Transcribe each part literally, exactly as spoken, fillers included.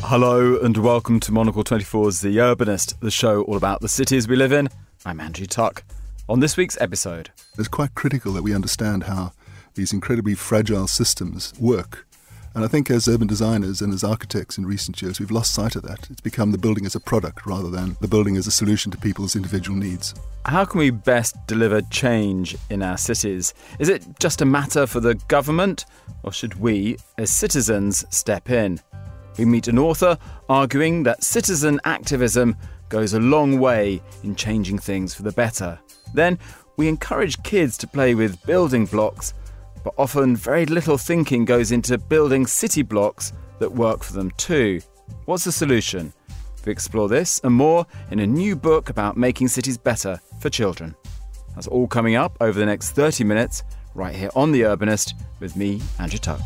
Hello and welcome to Monocle twenty-four's The Urbanist, the show all about the cities we live in. I'm Andrew Tuck. On this week's episode, it's quite critical that we understand how these incredibly fragile systems work. And I think as urban designers and as architects in recent years, we've lost sight of that. It's become the building as a product rather than the building as a solution to people's individual needs. How can we best deliver change in our cities? Is it just a matter for the government, or should we, as citizens, step in? We meet an author arguing that citizen activism goes a long way in changing things for the better. Then we encourage kids to play with building blocks, but often very little thinking goes into building city blocks that work for them too. What's the solution? We explore this and more in a new book about making cities better for children. That's all coming up over the next thirty minutes, right here on The Urbanist, with me, Andrew Tuck.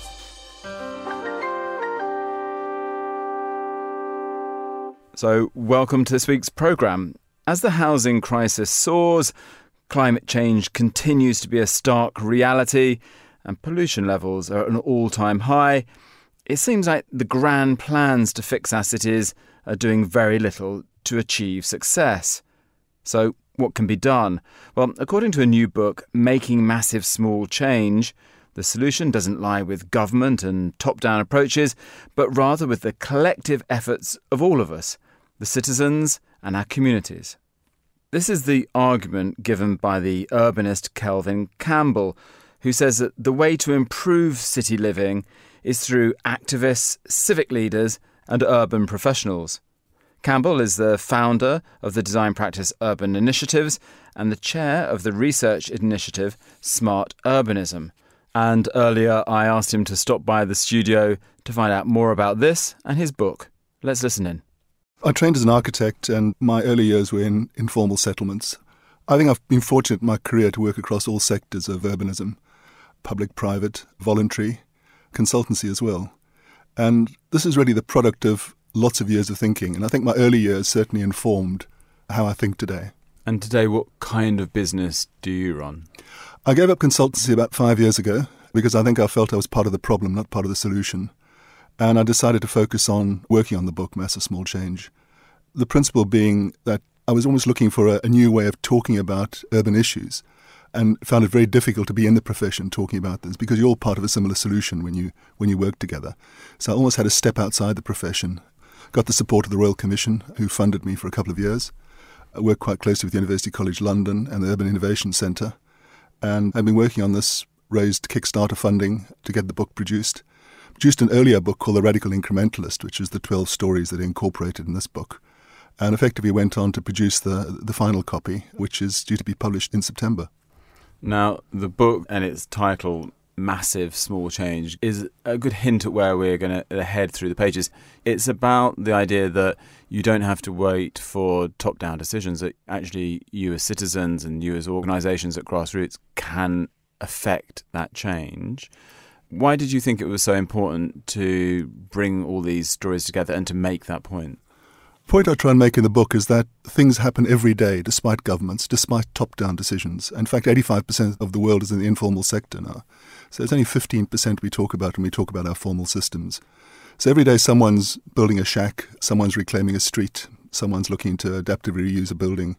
So, welcome to this week's programme. As the housing crisis soars, climate change continues to be a stark reality, and pollution levels are at an all-time high, it seems like the grand plans to fix our cities are doing very little to achieve success. So, what can be done? Well, according to a new book, Making Massive Small Change, the solution doesn't lie with government and top-down approaches, but rather with the collective efforts of all of us, the citizens and our communities. This is the argument given by the urbanist Kelvin Campbell, who says that the way to improve city living is through activists, civic leaders and urban professionals. Campbell is the founder of the design practice Urban Initiatives and the chair of the research initiative Smart Urbanism. And earlier I asked him to stop by the studio to find out more about this and his book. Let's listen in. I trained as an architect and my early years were in informal settlements. I think I've been fortunate in my career to work across all sectors of urbanism, public, private, voluntary, consultancy as well. And this is really the product of lots of years of thinking. And I think my early years certainly informed how I think today. And today, what kind of business do you run? I gave up consultancy about five years ago because I think I felt I was part of the problem, not part of the solution. And I decided to focus on working on the book, Massive Small Change. The principle being that I was almost looking for a, a new way of talking about urban issues and found it very difficult to be in the profession talking about this because you're all part of a similar solution when you when you work together. So I almost had to step outside the profession. Got the support of the Royal Commission, who funded me for a couple of years. I worked quite closely with University College London and the Urban Innovation Centre. And I've been working on this, raised Kickstarter funding to get the book produced. Produced an earlier book called The Radical Incrementalist, which is the twelve stories that are incorporated in this book. And effectively went on to produce the the final copy, which is due to be published in September. Now, the book and its title, Massive Small Change, is a good hint at where we're going to head through the pages. It's about the idea that you don't have to wait for top-down decisions, that actually you as citizens and you as organisations at grassroots can affect that change. Why did you think it was so important to bring all these stories together and to make that point? The point I try and make in the book is that things happen every day despite governments, despite top-down decisions. In fact, eighty-five percent of the world is in the informal sector now. So it's only fifteen percent we talk about when we talk about our formal systems. So every day someone's building a shack, someone's reclaiming a street, someone's looking to adaptively reuse a building.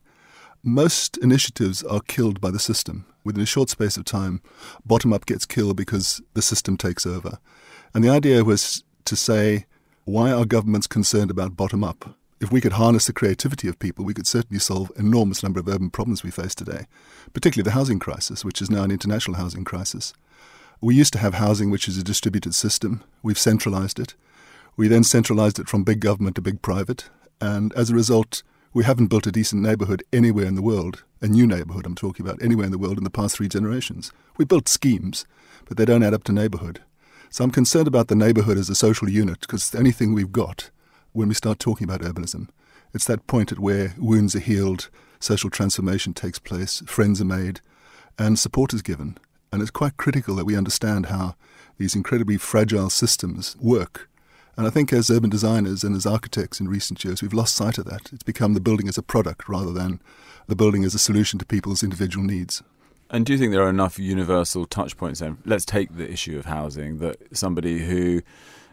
Most initiatives are killed by the system. Within a short space of time, bottom-up gets killed because the system takes over. And the idea was to say, why are governments concerned about bottom-up? If we could harness the creativity of people, we could certainly solve an enormous number of urban problems we face today, particularly the housing crisis, which is now an international housing crisis. We used to have housing which is a distributed system. We've centralized it. We then centralized it from big government to big private. And as a result, we haven't built a decent neighbourhood anywhere in the world, a new neighbourhood I'm talking about, anywhere in the world in the past three generations. We built schemes, but they don't add up to neighbourhood. So I'm concerned about the neighbourhood as a social unit because it's the only thing we've got when we start talking about urbanism. It's that point at where wounds are healed, social transformation takes place, friends are made, and support is given. And it's quite critical that we understand how these incredibly fragile systems work. And I think as urban designers and as architects in recent years, we've lost sight of that. It's become the building as a product rather than the building as a solution to people's individual needs. And do you think there are enough universal touch points then? Let's take the issue of housing, that somebody who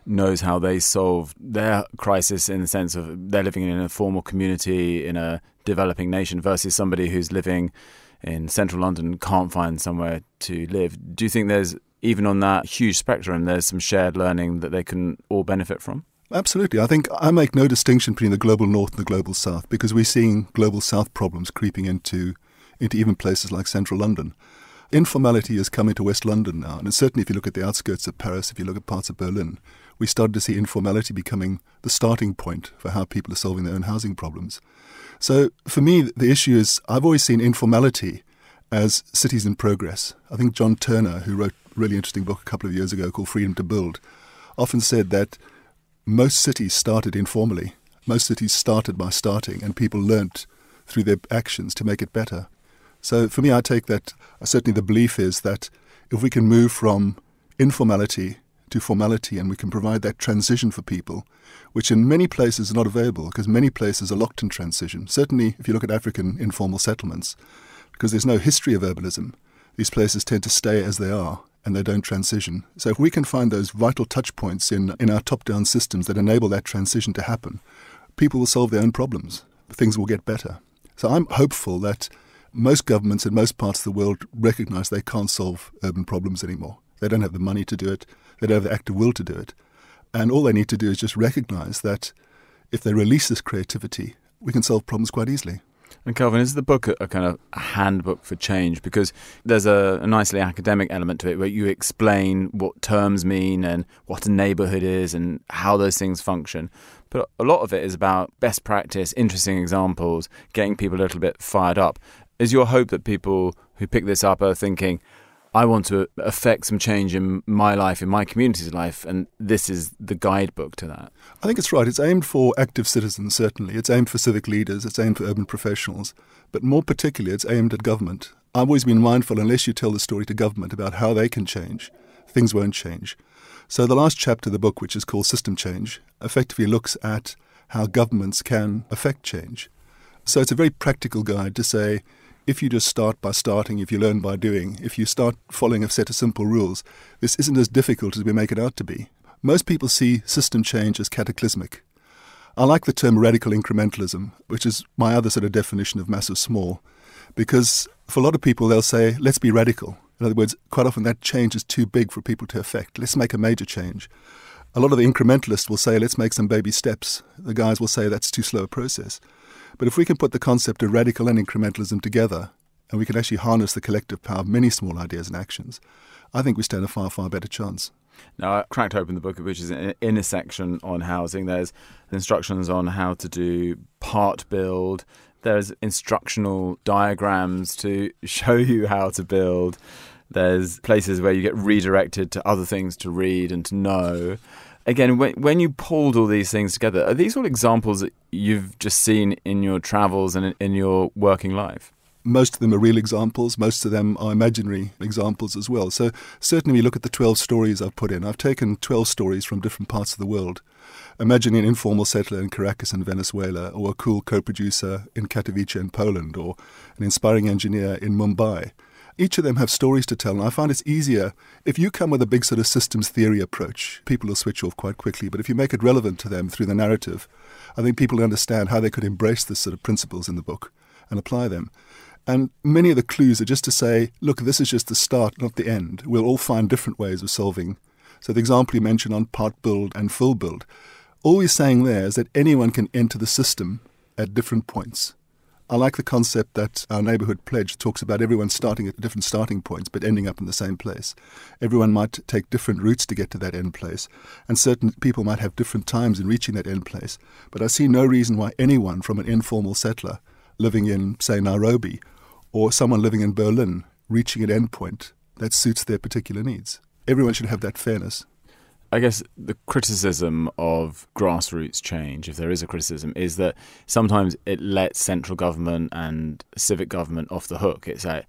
knows how they solved their crisis in the sense of they're living in a formal community in a developing nation versus somebody who's living in central London and can't find somewhere to live. Do you think there's, even on that huge spectrum, there's some shared learning that they can all benefit from? Absolutely. I think I make no distinction between the global north and the global south, because we're seeing global south problems creeping into into even places like central London. Informality is coming to West London now, and certainly if you look at the outskirts of Paris, if you look at parts of Berlin, we started to see informality becoming the starting point for how people are solving their own housing problems. So for me, the issue is I've always seen informality as cities in progress. I think John Turner, who wrote a really interesting book a couple of years ago called Freedom to Build, often said that most cities started informally. Most cities started by starting, and people learnt through their actions to make it better. So for me, I take that, uh, certainly the belief is that if we can move from informality to formality and we can provide that transition for people, which in many places is not available because many places are locked in transition. Certainly if you look at African informal settlements, because there's no history of urbanism, these places tend to stay as they are and they don't transition. So if we can find those vital touch points in, in our top-down systems that enable that transition to happen, people will solve their own problems. Things will get better. So I'm hopeful that most governments in most parts of the world recognize they can't solve urban problems anymore. They don't have the money to do it. They don't have the active will to do it. And all they need to do is just recognize that if they release this creativity, we can solve problems quite easily. And Kelvin, is the book a, a kind of a handbook for change? Because there's a, a nicely academic element to it where you explain what terms mean and what a neighbourhood is and how those things function. But a lot of it is about best practice, interesting examples, getting people a little bit fired up. Is your hope that people who pick this up are thinking, I want to affect some change in my life, in my community's life, and this is the guidebook to that? I think it's right. It's aimed for active citizens, certainly. It's aimed for civic leaders. It's aimed for urban professionals. But more particularly, it's aimed at government. I've always been mindful, unless you tell the story to government about how they can change, things won't change. So the last chapter of the book, which is called System Change, effectively looks at how governments can affect change. So it's a very practical guide to say, if you just start by starting, if you learn by doing, if you start following a set of simple rules, this isn't as difficult as we make it out to be. Most people see system change as cataclysmic. I like the term radical incrementalism, which is my other sort of definition of massive small, because for a lot of people they'll say, let's be radical. In other words, quite often that change is too big for people to affect. Let's make a major change. A lot of the incrementalists will say, let's make some baby steps. The guys will say that's too slow a process. But if we can put the concept of radical and incrementalism together, and we can actually harness the collective power of many small ideas and actions, I think we stand a far, far better chance. Now, I cracked open the book, which is in a section on housing. There's instructions on how to do part build. There's instructional diagrams to show you how to build. There's places where you get redirected to other things to read and to know. Again, when, when you pulled all these things together, are these all examples that you've just seen in your travels and in, in your working life? Most of them are real examples. Most of them are imaginary examples as well. So certainly we look at the twelve stories I've put in. I've taken twelve stories from different parts of the world. Imagine an informal settler in Caracas in Venezuela, or a cool co-producer in Katowice in Poland, or an inspiring engineer in Mumbai. Each of them have stories to tell, and I find it's easier if you come with a big sort of systems theory approach. People will switch off quite quickly, but if you make it relevant to them through the narrative, I think people understand how they could embrace this sort of principles in the book and apply them. And many of the clues are just to say, look, this is just the start, not the end. We'll all find different ways of solving. So the example you mentioned on part build and full build, all we're saying there is that anyone can enter the system at different points. I like the concept that our neighbourhood pledge talks about everyone starting at different starting points but ending up in the same place. Everyone might take different routes to get to that end place, and certain people might have different times in reaching that end place. But I see no reason why anyone from an informal settler living in, say, Nairobi, or someone living in Berlin reaching an end point that suits their particular needs. Everyone should have that fairness. I guess the criticism of grassroots change, if there is a criticism, is that sometimes it lets central government and civic government off the hook. It's like,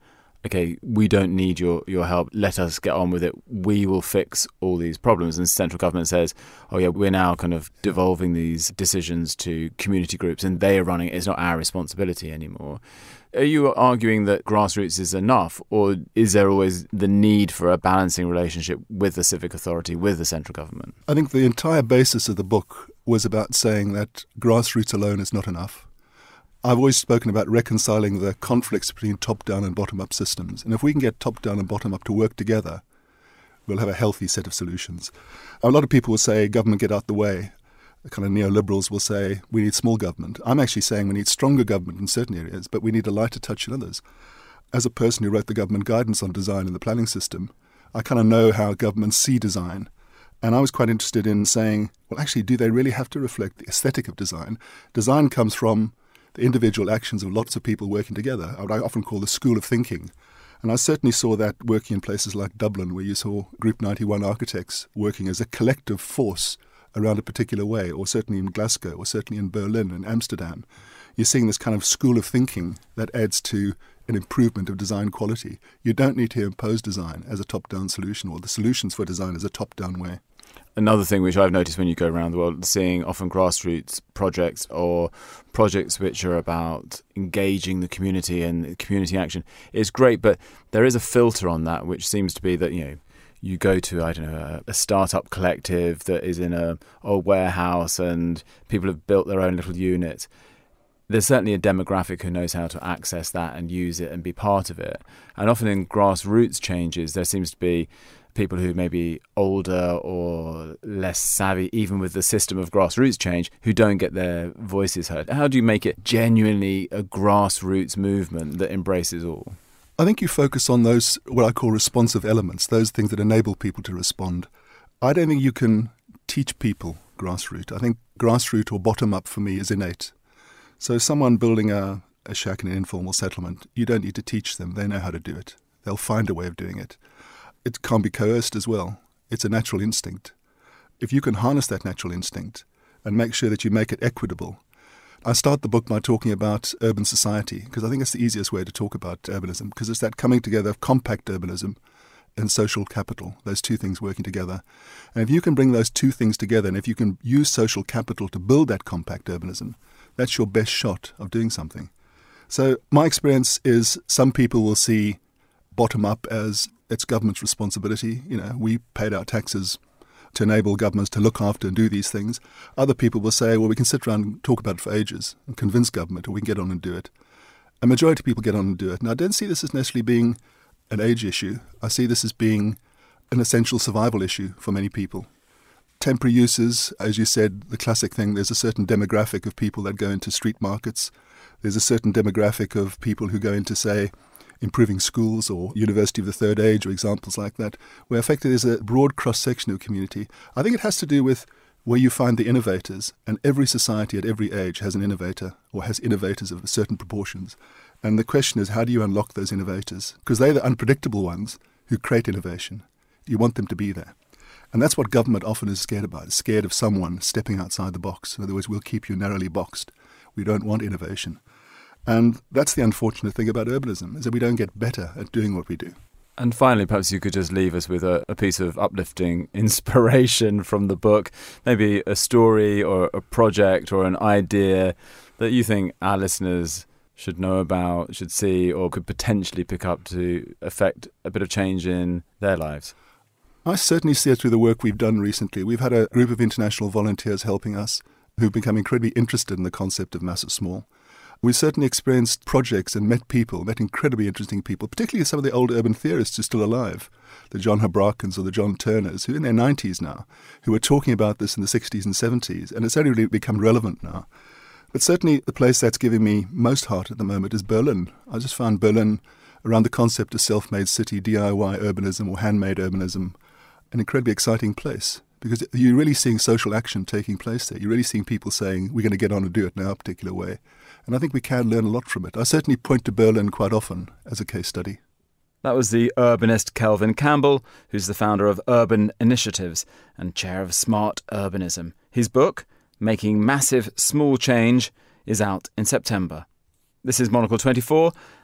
okay, we don't need your, your help, let us get on with it, we will fix all these problems. And central government says, oh yeah, we're now kind of devolving these decisions to community groups and they are running it, it's not our responsibility anymore. Are you arguing that grassroots is enough, or is there always the need for a balancing relationship with the civic authority, with the central government? I think the entire basis of the book was about saying that grassroots alone is not enough. I've always spoken about reconciling the conflicts between top-down and bottom-up systems. And if we can get top-down and bottom-up to work together, we'll have a healthy set of solutions. A lot of people will say, government, get out the way. The kind of neoliberals will say, we need small government. I'm actually saying we need stronger government in certain areas, but we need a lighter touch in others. As a person who wrote the government guidance on design in the planning system, I kind of know how governments see design. And I was quite interested in saying, well, actually, do they really have to reflect the aesthetic of design? Design comes from the individual actions of lots of people working together, what I often call the school of thinking. And I certainly saw that working in places like Dublin, where you saw Group ninety-one architects working as a collective force around a particular way, or certainly in Glasgow, or certainly in Berlin and Amsterdam. You're seeing this kind of school of thinking that adds to an improvement of design quality. You don't need to impose design as a top-down solution, or the solutions for design as a top-down way. Another thing which I've noticed when you go around the world, seeing often grassroots projects or projects which are about engaging the community and community action, is great, but there is a filter on that, which seems to be that, you know, you go to, I don't know, a, a startup collective that is in a old warehouse and people have built their own little unit. There's certainly a demographic who knows how to access that and use it and be part of it. And often in grassroots changes, there seems to be people who may be older or less savvy, even with the system of grassroots change, who don't get their voices heard. How do you make it genuinely a grassroots movement that embraces all? I think you focus on those, what I call responsive elements, those things that enable people to respond. I don't think you can teach people grassroots. I think grassroots or bottom-up for me is innate. So someone building a, a shack in an informal settlement, you don't need to teach them. They know how to do it. They'll find a way of doing it. It can't be coerced as well. It's a natural instinct. If you can harness that natural instinct and make sure that you make it equitable. I start the book by talking about urban society, because I think it's the easiest way to talk about urbanism, because it's that coming together of compact urbanism and social capital, those two things working together. And if you can bring those two things together, and if you can use social capital to build that compact urbanism, that's your best shot of doing something. So my experience is some people will see bottom-up as it's government's responsibility. You know, we paid our taxes to enable governments to look after and do these things. Other people will say, well, we can sit around and talk about it for ages and convince government, or we can get on and do it. A majority of people get on and do it. And I don't see this as necessarily being an age issue. I see this as being an essential survival issue for many people. Temporary uses, as you said, the classic thing, there's a certain demographic of people that go into street markets. There's a certain demographic of people who go into, say, improving schools or University of the Third Age or examples like that, where effectively there's a broad cross-section of community. I think it has to do with where you find the innovators, and every society at every age has an innovator or has innovators of certain proportions. And the question is, how do you unlock those innovators? Because they're the unpredictable ones who create innovation. You want them to be there. And that's what government often is scared about, is scared of someone stepping outside the box. In other words, we'll keep you narrowly boxed. We don't want innovation. And that's the unfortunate thing about urbanism, is that we don't get better at doing what we do. And finally, perhaps you could just leave us with a, a piece of uplifting inspiration from the book, maybe a story or a project or an idea that you think our listeners should know about, should see, or could potentially pick up to affect a bit of change in their lives. I certainly see it through the work we've done recently. We've had a group of international volunteers helping us who've become incredibly interested in the concept of massive small. We've certainly experienced projects and met people, met incredibly interesting people, particularly some of the old urban theorists who are still alive, the John Hobrakins or the John Turners, who are in their nineties now, who were talking about this in the sixties and seventies, and it's only really become relevant now. But certainly the place that's giving me most heart at the moment is Berlin. I just found Berlin, around the concept of self-made city, D I Y urbanism or handmade urbanism, an incredibly exciting place, because you're really seeing social action taking place there. You're really seeing people saying, we're going to get on and do it in our particular way. And I think we can learn a lot from it. I certainly point to Berlin quite often as a case study. That was the urbanist Kelvin Campbell, who's the founder of Urban Initiatives and chair of Smart Urbanism. His book, Making Massive Small Change, is out in September. This is Monocle twenty-four,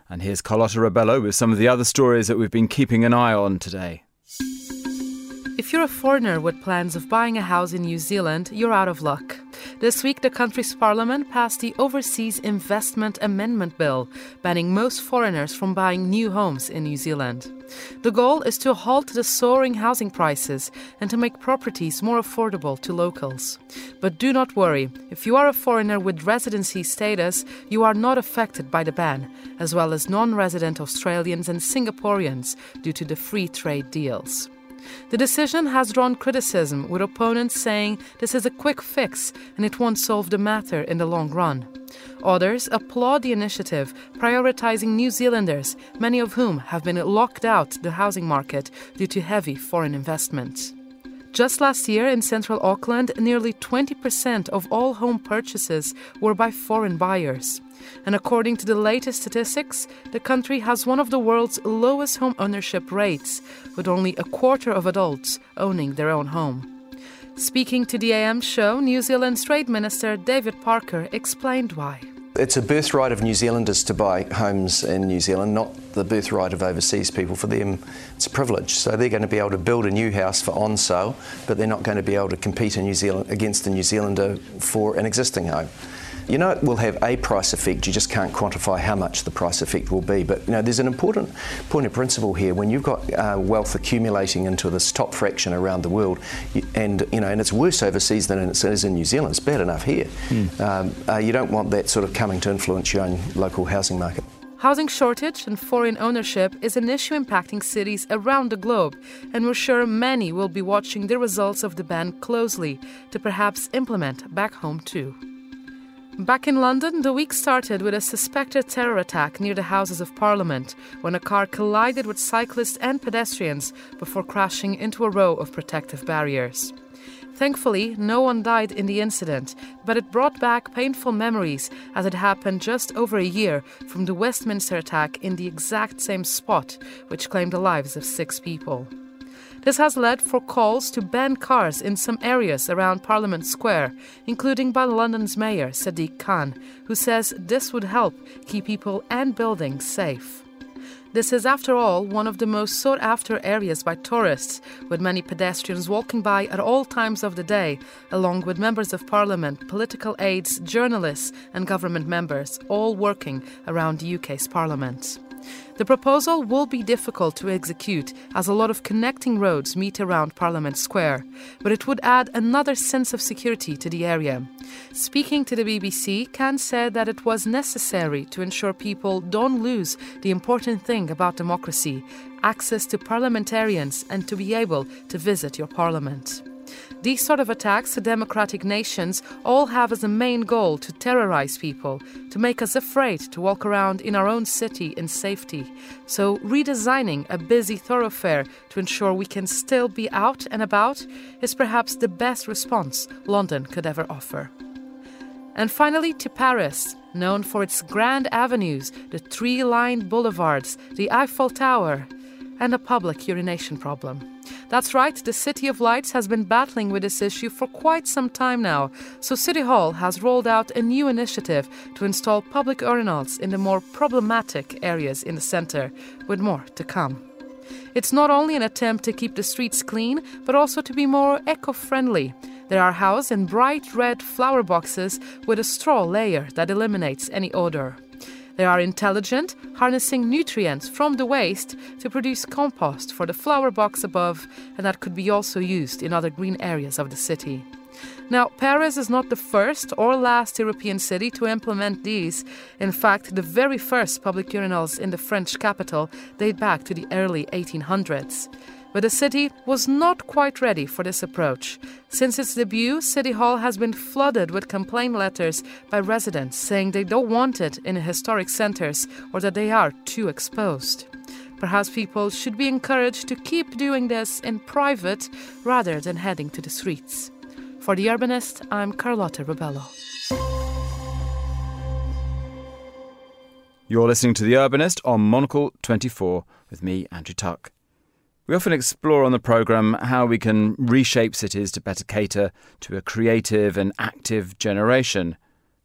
And here's Carlotta Rebello with some of the other stories that we've been keeping an eye on today. If you're a foreigner with plans of buying a house in New Zealand, you're out of luck. This week, the country's parliament passed the Overseas Investment Amendment Bill, banning most foreigners from buying new homes in New Zealand. The goal is to halt the soaring housing prices and to make properties more affordable to locals. But do not worry, if you are a foreigner with residency status, you are not affected by the ban, as well as non-resident Australians and Singaporeans due to the free trade deals. The decision has drawn criticism, with opponents saying this is a quick fix and it won't solve the matter in the long run. Others applaud the initiative, prioritising New Zealanders, many of whom have been locked out the housing market due to heavy foreign investment. Just last year in central Auckland, nearly twenty percent of all home purchases were by foreign buyers. And according to the latest statistics, the country has one of the world's lowest home ownership rates, with only a quarter of adults owning their own home. Speaking to the A M show, New Zealand's Trade Minister David Parker explained why. It's a birthright of New Zealanders to buy homes in New Zealand, not the birthright of overseas people. For them, it's a privilege. So they're going to be able to build a new house for on sale, but they're not going to be able to compete in New Zealand against a New Zealander for an existing home. You know, it will have a price effect. You just can't quantify how much the price effect will be. But, you know, there's an important point of principle here. When you've got uh, wealth accumulating into this top fraction around the world, and, you know, and it's worse overseas than it is in New Zealand. It's bad enough here. Mm. Um, uh, you don't want that sort of coming to influence your own local housing market. Housing shortage and foreign ownership is an issue impacting cities around the globe, and we're sure many will be watching the results of the ban closely to perhaps implement back home too. Back in London, the week started with a suspected terror attack near the Houses of Parliament when a car collided with cyclists and pedestrians before crashing into a row of protective barriers. Thankfully, no one died in the incident, but it brought back painful memories as it happened just over a year from the Westminster attack in the exact same spot, which claimed the lives of six people. This has led for calls to ban cars in some areas around Parliament Square, including by London's Mayor Sadiq Khan, who says this would help keep people and buildings safe. This is, after all, one of the most sought-after areas by tourists, with many pedestrians walking by at all times of the day, along with members of Parliament, political aides, journalists and government members, all working around the U K's Parliament. The proposal will be difficult to execute as a lot of connecting roads meet around Parliament Square, but it would add another sense of security to the area. Speaking to the B B C, Khan said that it was necessary to ensure people don't lose the important thing about democracy, access to parliamentarians and to be able to visit your parliament. These sort of attacks to democratic nations all have as a main goal to terrorize people, to make us afraid to walk around in our own city in safety. So redesigning a busy thoroughfare to ensure we can still be out and about is perhaps the best response London could ever offer. And finally to Paris, known for its grand avenues, the tree-lined boulevards, the Eiffel Tower, and a public urination problem. That's right, the City of Lights has been battling with this issue for quite some time now, so City Hall has rolled out a new initiative to install public urinals in the more problematic areas in the centre, with more to come. It's not only an attempt to keep the streets clean, but also to be more eco-friendly. They are housed in bright red flower boxes with a straw layer that eliminates any odour. They are intelligent, harnessing nutrients from the waste to produce compost for the flower box above, and that could be also used in other green areas of the city. Now, Paris is not the first or last European city to implement these. In fact, the very first public urinals in the French capital date back to the early eighteen hundreds. But the city was not quite ready for this approach. Since its debut, City Hall has been flooded with complaint letters by residents saying they don't want it in historic centres or that they are too exposed. Perhaps people should be encouraged to keep doing this in private rather than heading to the streets. For The Urbanist, I'm Carlotta Rebello. You're listening to The Urbanist on Monocle twenty-four with me, Andrew Tuck. We often explore on the programme how we can reshape cities to better cater to a creative and active generation.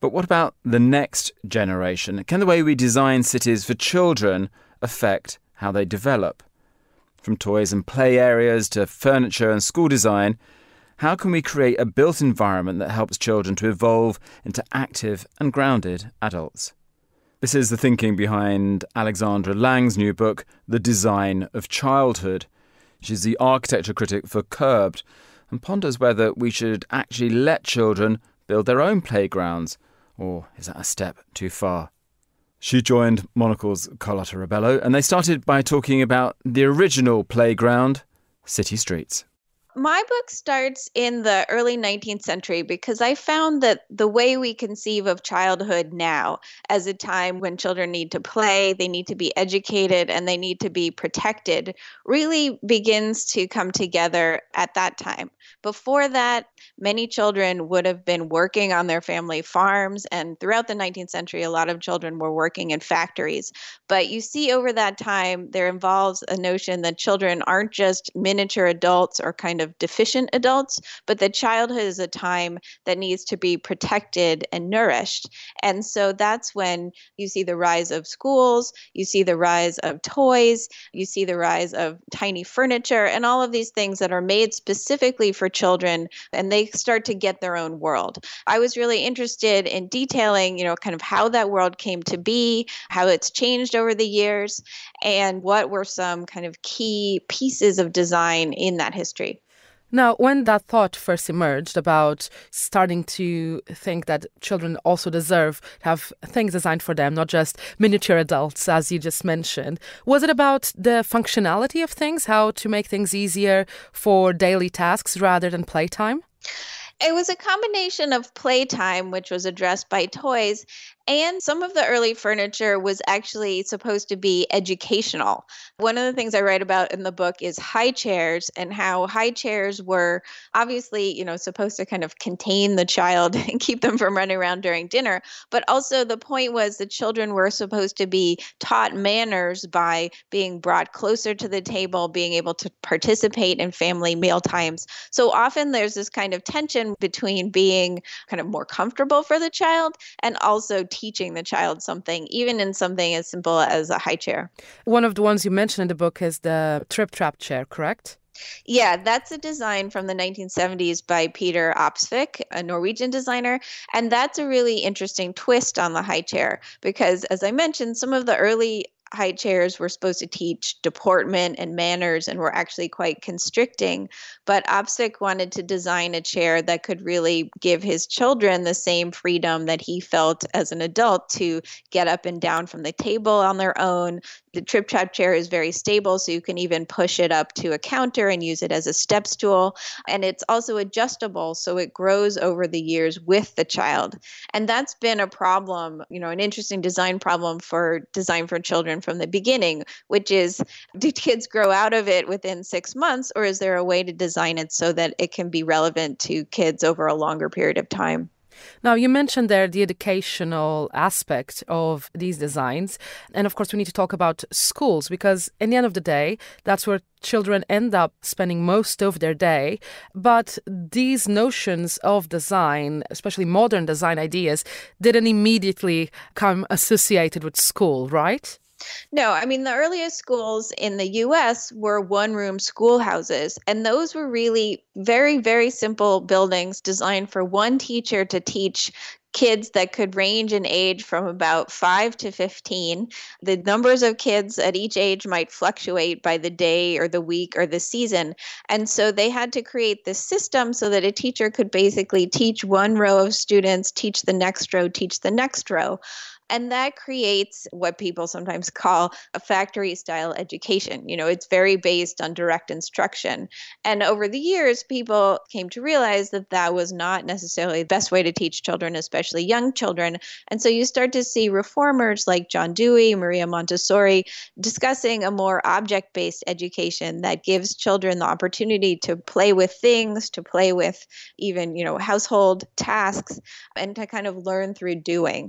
But what about the next generation? Can the way we design cities for children affect how they develop? From toys and play areas to furniture and school design, how can we create a built environment that helps children to evolve into active and grounded adults? This is the thinking behind Alexandra Lang's new book, The Design of Childhood. She's the architecture critic for Curbed and ponders whether we should actually let children build their own playgrounds, or is that a step too far? She joined Monocle's Carlotta Rebello, and they started by talking about the original playground, city streets. My book starts in the early nineteenth century because I found that the way we conceive of childhood now as a time when children need to play, they need to be educated, and they need to be protected really begins to come together at that time. Before that, many children would have been working on their family farms, and throughout the nineteenth century, a lot of children were working in factories. But you see over that time, there involves a notion that children aren't just miniature adults or kind of deficient adults, but that childhood is a time that needs to be protected and nourished. And so that's when you see the rise of schools, you see the rise of toys, you see the rise of tiny furniture, and all of these things that are made specifically for children, and they start to get their own world. I was really interested in detailing, you know, kind of how that world came to be, how it's changed over the years, and what were some kind of key pieces of design in that history. Now, when that thought first emerged about starting to think that children also deserve to have things designed for them, not just miniature adults, as you just mentioned, was it about the functionality of things, how to make things easier for daily tasks rather than playtime? It was a combination of playtime, which was addressed by toys, and some of the early furniture was actually supposed to be educational. One of the things I write about in the book is high chairs, and how high chairs were obviously, you know, supposed to kind of contain the child and keep them from running around during dinner. But also the point was that children were supposed to be taught manners by being brought closer to the table, being able to participate in family meal times. So often there's this kind of tension between being kind of more comfortable for the child and also teaching the child something, even in something as simple as a high chair. One of the ones you mentioned in the book is the Trip Trap chair, correct? Yeah, that's a design from the nineteen seventies by Peter Opsvik, a Norwegian designer. And that's a really interesting twist on the high chair because, as I mentioned, some of the early high chairs were supposed to teach deportment and manners and were actually quite constricting. But Opsvik wanted to design a chair that could really give his children the same freedom that he felt as an adult to get up and down from the table on their own. The Trip Trap chair is very stable, so you can even push it up to a counter and use it as a step stool. And it's also adjustable, so it grows over the years with the child. And that's been a problem, you know, an interesting design problem for design for children from the beginning, which is, do kids grow out of it within six months, or is there a way to design it so that it can be relevant to kids over a longer period of time? Now, you mentioned there the educational aspect of these designs. And of course, we need to talk about schools, because in the end of the day, that's where children end up spending most of their day. But these notions of design, especially modern design ideas, didn't immediately come associated with school, right? No, I mean, the earliest schools in the U S were one-room schoolhouses, and those were really very, very simple buildings designed for one teacher to teach kids that could range in age from about five to fifteen. The numbers of kids at each age might fluctuate by the day or the week or the season. And so they had to create this system so that a teacher could basically teach one row of students, teach the next row, teach the next row. And that creates what people sometimes call a factory style education. You know, it's very based on direct instruction. And over the years, people came to realize that that was not necessarily the best way to teach children, especially young children. And so you start to see reformers like John Dewey, Maria Montessori, discussing a more object-based education that gives children the opportunity to play with things, to play with even, you know, household tasks, and to kind of learn through doing.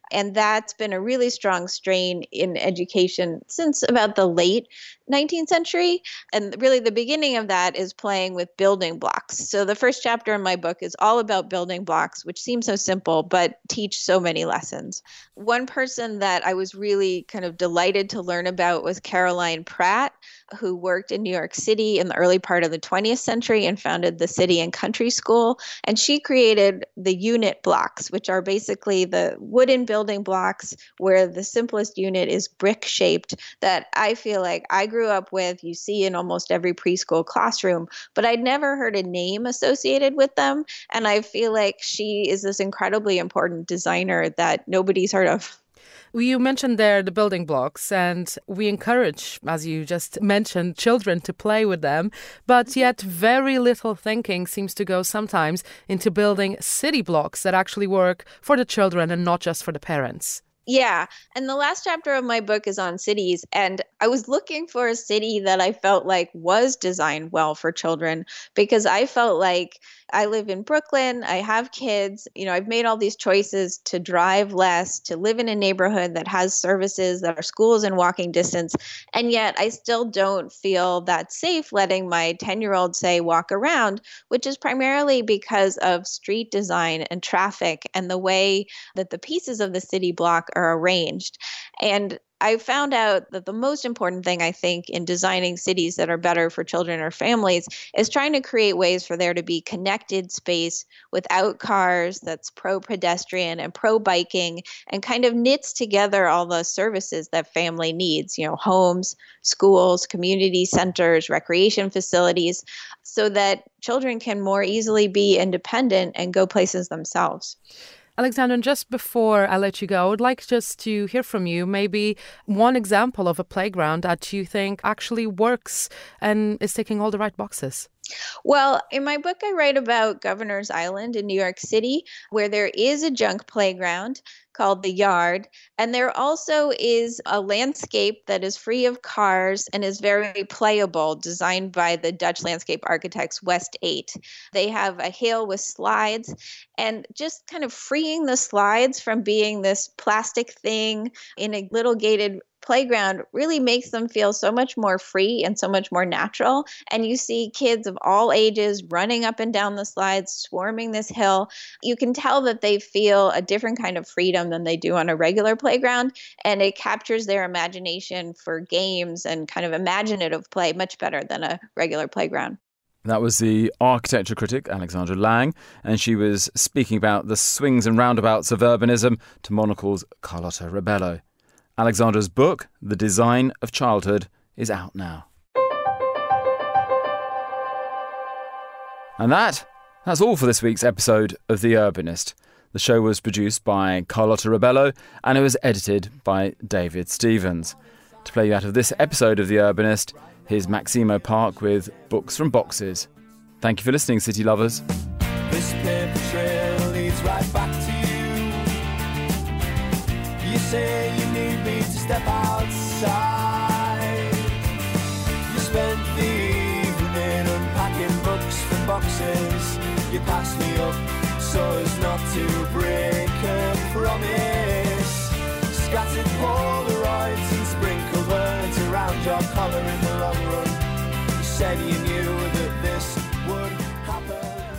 And that's been a really strong strain in education since about the late nineteenth century. And really the beginning of that is playing with building blocks. So the first chapter in my book is all about building blocks, which seem so simple, but teach so many lessons. One person that I was really kind of delighted to learn about was Caroline Pratt, who worked in New York City in the early part of the twentieth century and founded the City and Country School. And she created the unit blocks, which are basically the wooden building blocks where the simplest unit is brick shaped, that I feel like I grew up with, you see in almost every preschool classroom, but I'd never heard a name associated with them. And I feel like she is this incredibly important designer that nobody's heard of. You mentioned there the building blocks, and we encourage, as you just mentioned, children to play with them, but yet very little thinking seems to go sometimes into building city blocks that actually work for the children and not just for the parents. Yeah. And the last chapter of my book is on cities. And I was looking for a city that I felt like was designed well for children, because I felt like I live in Brooklyn. I have kids. You know, I've made all these choices to drive less, to live in a neighborhood that has services, that are schools in walking distance. And yet I still don't feel that safe letting my ten-year-old say walk around, which is primarily because of street design and traffic and the way that the pieces of the city block are arranged. And I found out that the most important thing, I think, in designing cities that are better for children or families is trying to create ways for there to be connected space without cars, that's pro-pedestrian and pro-biking, and kind of knits together all the services that family needs, you know, homes, schools, community centers, recreation facilities, so that children can more easily be independent and go places themselves. Alexandra, just before I let you go, I would like just to hear from you maybe one example of a playground that you think actually works and is ticking all the right boxes. Well, in my book, I write about Governor's Island in New York City, where there is a junk playground called The Yard. And there also is a landscape that is free of cars and is very playable, designed by the Dutch landscape architects West eight. They have a hill with slides, and just kind of freeing the slides from being this plastic thing in a little gated playground really makes them feel so much more free and so much more natural. And you see kids of all ages running up and down the slides, swarming this hill. You can tell that they feel a different kind of freedom than they do on a regular playground. And it captures their imagination for games and kind of imaginative play much better than a regular playground. That was the architecture critic, Alexandra Lang, and she was speaking about the swings and roundabouts of urbanism to Monocle's Carlotta Rebello. Alexandra's book, The Design of Childhood, is out now. And that, that's all for this week's episode of The Urbanist. The show was produced by Carlotta Rebello and it was edited by David Stevens. To play you out of this episode of The Urbanist, here's Maximo Park with Books from Boxes. Thank you for listening, city lovers. This paper trail leads right back to you. You say you need me to step outside. You spent the evening unpacking books from boxes. You passed me up so as not to break a promise. Scattered Polaroids and sprinkled words around your collar in the long run. You said you knew that this would happen.